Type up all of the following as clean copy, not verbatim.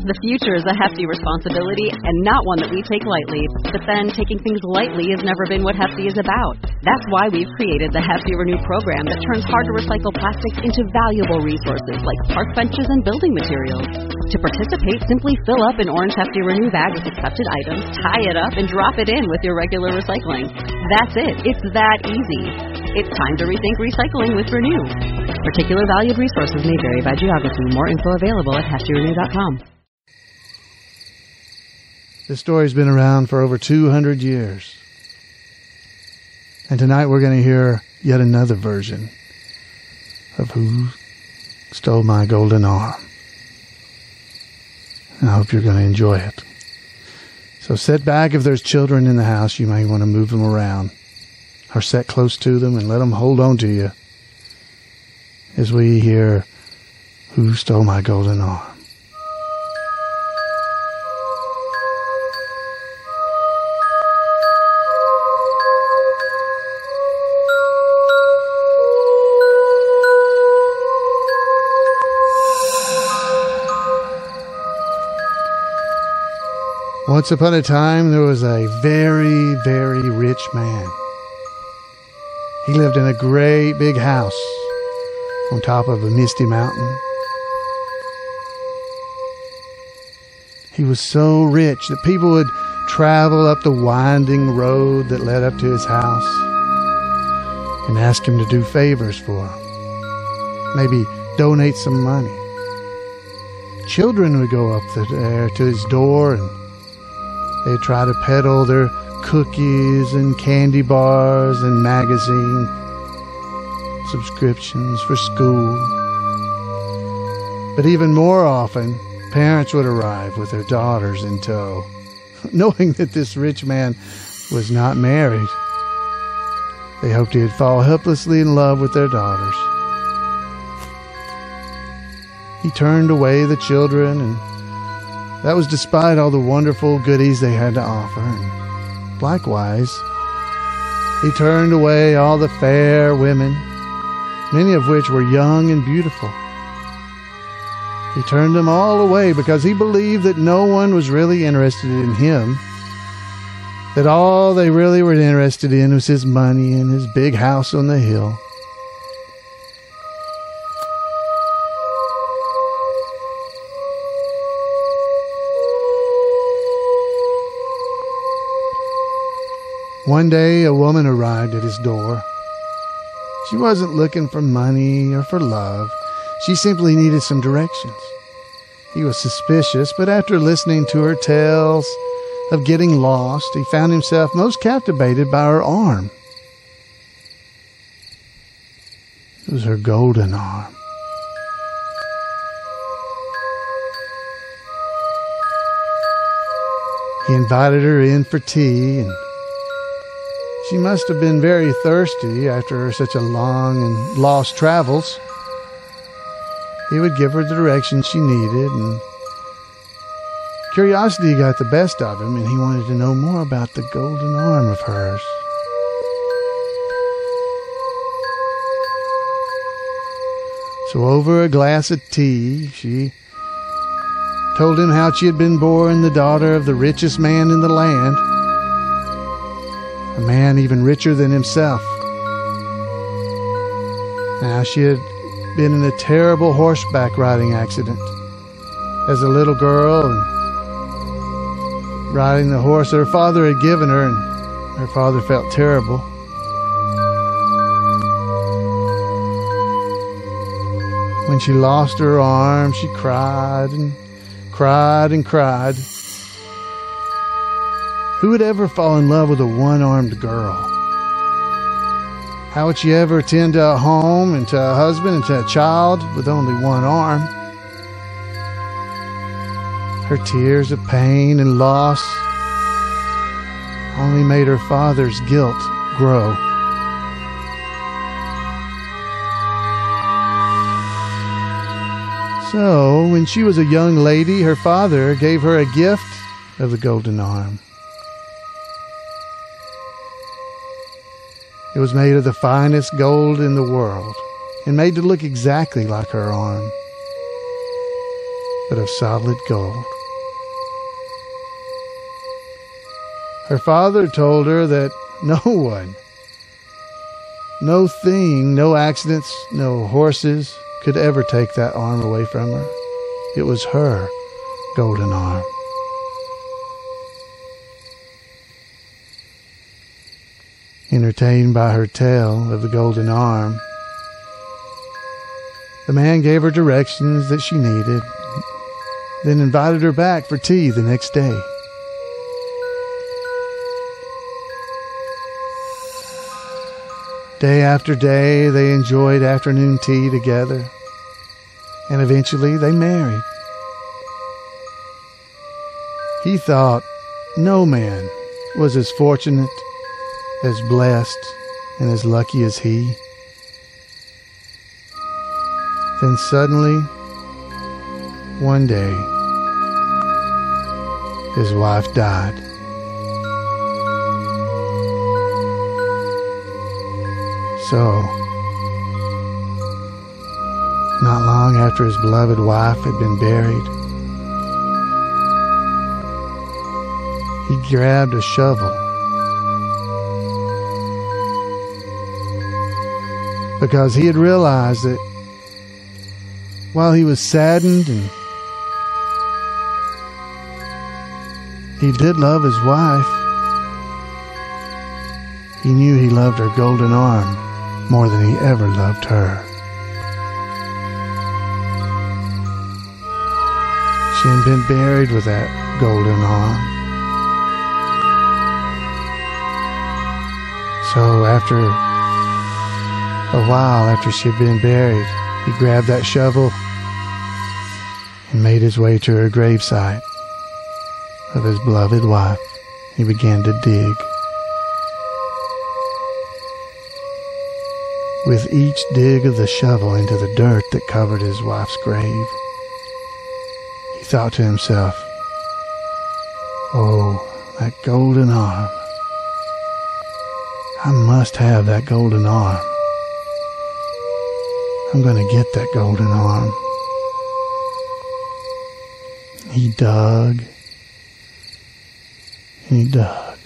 The future is a hefty responsibility and not one that we take lightly. But then, taking things lightly has never been what Hefty is about. That's why we've created the Hefty Renew program that turns hard-to-recycle plastics into valuable resources like park benches and building materials. To participate, simply fill up an orange Hefty Renew bag with accepted items, tie it up, and drop it in with your regular recycling. That's it. It's that easy. It's time to rethink recycling with Renew. Particular valued resources may vary by geography. More info available at heftyrenew.com. This story's been around for over 200 years. And tonight we're going to hear yet another version of Who Stole My Golden Arm. And I hope you're going to enjoy it. So sit back. If there's children in the house, you may want to move them around or sit close to them and let them hold on to you as we hear Who Stole My Golden Arm. Once upon a time, there was a very, very rich man. He lived in a great big house on top of a misty mountain. He was so rich that people would travel up the winding road that led up to his house and ask him to do favors for them. Maybe donate some money. Children would go up there to his door and they'd try to peddle their cookies and candy bars and magazine subscriptions for school. But even more often, parents would arrive with their daughters in tow, knowing that this rich man was not married. They hoped he'd fall helplessly in love with their daughters. He turned away the children, and that was despite all the wonderful goodies they had to offer. And likewise, he turned away all the fair women, many of which were young and beautiful. He turned them all away because he believed that no one was really interested in him, that all they really were interested in was his money and his big house on the hill. One day, a woman arrived at his door. She wasn't looking for money or for love. She simply needed some directions. He was suspicious, but after listening to her tales of getting lost, he found himself most captivated by her arm. It was her golden arm. He invited her in for tea, and she must have been very thirsty after such a long and lost travels. He would give her the direction she needed, and curiosity got the best of him, and he wanted to know more about the golden arm of hers. So over a glass of tea, she told him how she had been born the daughter of the richest man in the land, a man even richer than himself. Now, she had been in a terrible horseback riding accident as a little girl, and riding the horse her father had given her, and her father felt terrible. When she lost her arm, she cried and cried and cried. Who would ever fall in love with a one-armed girl? How would she ever tend to a home and to a husband and to a child with only one arm? Her tears of pain and loss only made her father's guilt grow. So, when she was a young lady, her father gave her a gift of the golden arm. It was made of the finest gold in the world and made to look exactly like her arm. but of solid gold. Her father told her that no one, no thing, no accidents, no horses could ever take that arm away from her. It was her golden arm. Entertained by her tale of the golden arm, the man gave her directions that she needed, then invited her back for tea the next day. Day after day, they enjoyed afternoon tea together, and eventually they married. He thought no man was as fortunate, as blessed, and as lucky as he. Then suddenly, one day, his wife died. So, not long after his beloved wife had been buried, he grabbed a shovel because he had realized that while he was saddened and he did love his wife, he knew he loved her golden arm more than he ever loved her. She had been buried with that golden arm. So after a while after she had been buried, he grabbed that shovel and made his way to her gravesite of his beloved wife. He began to dig. With each dig of the shovel into the dirt that covered his wife's grave, he thought to himself, "Oh, that golden arm. I must have that golden arm. I'm going to get that golden arm." He dug, and he dug,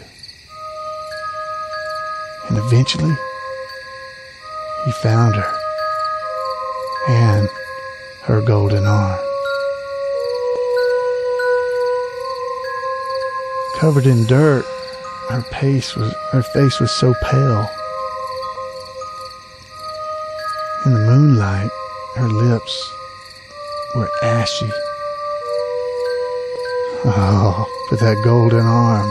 and eventually he found her and her golden arm. Covered in dirt, her face was so pale. In the moonlight, her lips were ashy. Oh, but that golden arm.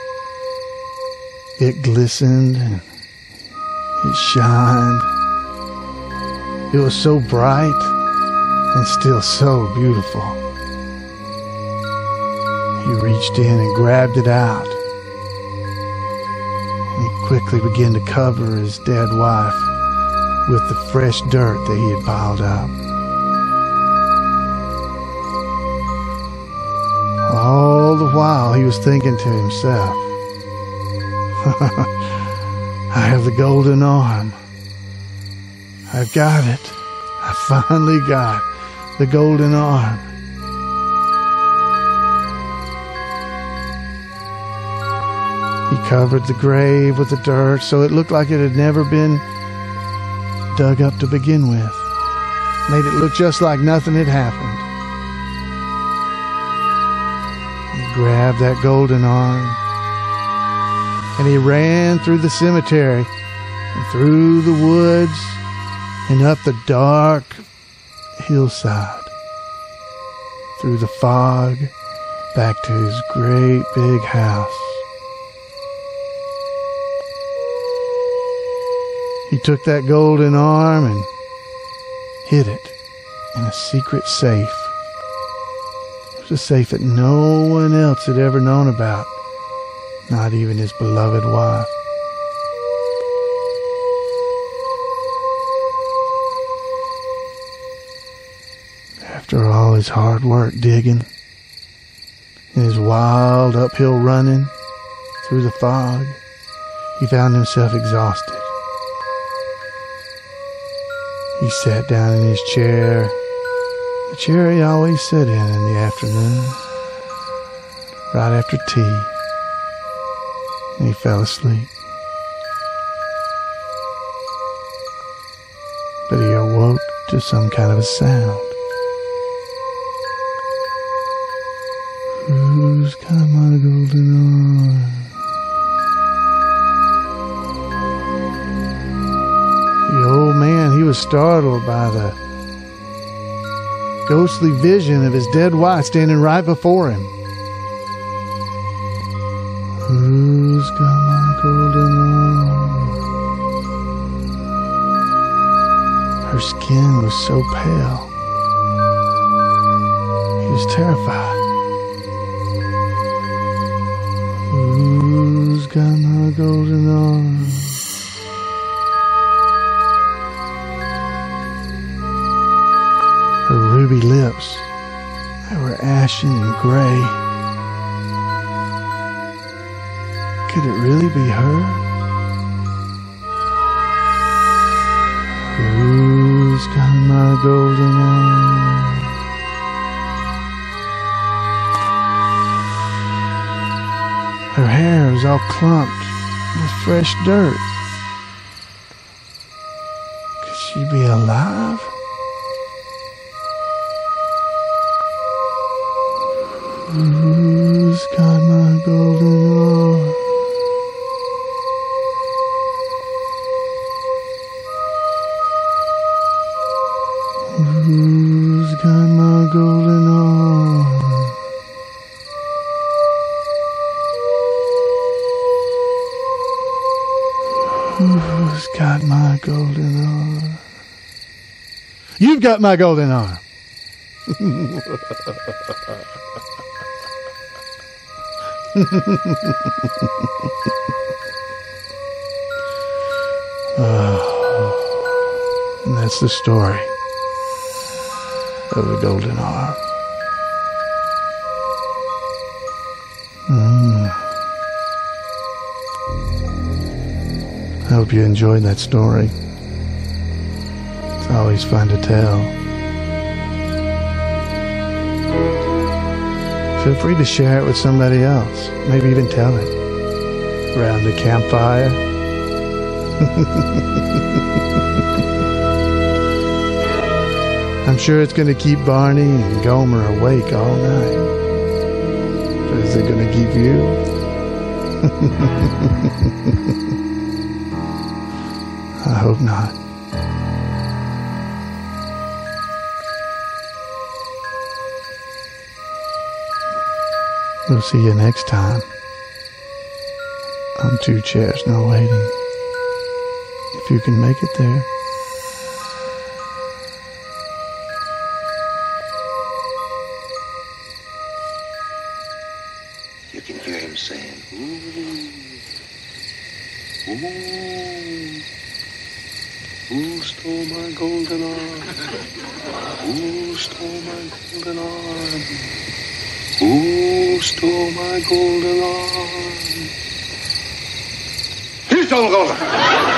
It glistened and it shined. It was so bright and still so beautiful. He reached in and grabbed it out. And he quickly began to cover his dead wife with the fresh dirt that he had piled up. All the while he was thinking to himself, I have the golden arm. I've got it. I finally got the golden arm. He covered the grave with the dirt so it looked like it had never been dug up to begin with. Made it look just like nothing had happened. He grabbed that golden arm and he ran through the cemetery and through the woods and up the dark hillside, through the fog, back to his great big house. He took that golden arm and hid it in a secret safe. It was a safe that no one else had ever known about, not even his beloved wife. After all his hard work digging and his wild uphill running through the fog, he found himself exhausted. He sat down in his chair. the chair he always sat in the afternoon, right after tea, and he fell asleep. But he awoke to some kind of a sound. Who's got my golden arm? The old man, he was startled by the ghostly vision of his dead wife standing right before him. Who's got my golden arm? Her skin was so pale. He was terrified. Who's got my golden arm? Her ruby lips, they were ashen and gray. Could it really be her? Who's got my golden arm? Her hair was all clumped with fresh dirt. Could she be alive? Who's got my golden arm? Who's got my golden arm? Who's got my golden arm? You've got my golden arm. And that's the story of the golden arm. I hope you enjoyed that story. It's always fun to tell. Feel free to share it with somebody else. Maybe even tell it around the campfire. I'm sure it's going to keep Barney and Gomer awake all night. But is it going to keep you? I hope not. We'll see you next time on Two Chairs No Waiting. If you can make it there. You can hear him saying, ooh, ooh, who stole my golden arm? Who stole my golden arm? Who stole my golden arm? Who stole my golden arm?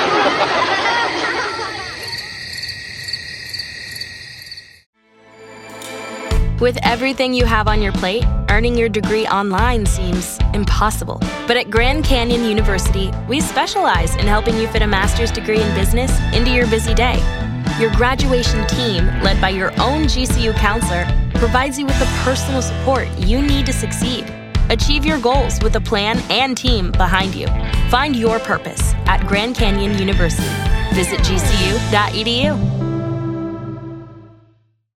With everything you have on your plate, earning your degree online seems impossible. But at Grand Canyon University, we specialize in helping you fit a master's degree in business into your busy day. Your graduation team, led by your own GCU counselor, provides you with the personal support you need to succeed. Achieve your goals with a plan and team behind you. Find your purpose at Grand Canyon University. Visit gcu.edu.